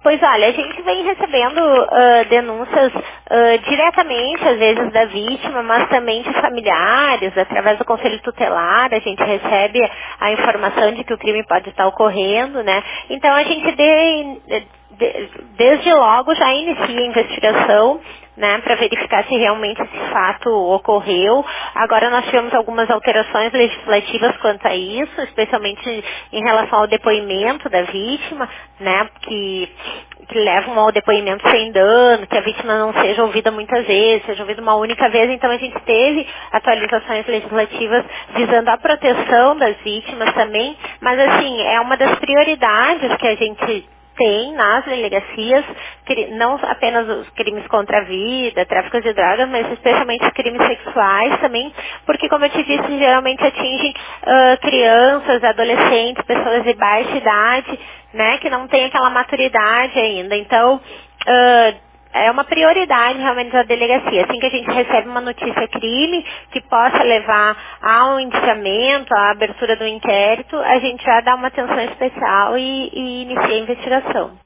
Pois olha, a gente vem recebendo denúncias diretamente, às vezes, da vítima, mas também de familiares, através do Conselho Tutelar, a gente recebe a informação de que o crime pode estar ocorrendo, né? Então a gente desde logo já inicia a investigação, né, para verificar se realmente esse fato ocorreu. Agora nós tivemos algumas alterações legislativas quanto a isso, especialmente em relação ao depoimento da vítima, né, que levam ao depoimento sem dano, que a vítima não seja ouvida muitas vezes, seja ouvida uma única vez. Então a gente teve atualizações legislativas visando a proteção das vítimas também, mas assim, é uma das prioridades que a gente tem nas delegacias, não apenas os crimes contra a vida, tráfico de drogas, mas especialmente os crimes sexuais também, porque como eu te disse, geralmente atingem crianças, adolescentes, pessoas de baixa idade, né, que não têm aquela maturidade ainda. Então, é uma prioridade realmente da delegacia. Assim que a gente recebe uma notícia crime que possa levar a um indiciamento, à abertura do inquérito, a gente já dá uma atenção especial e inicia a investigação.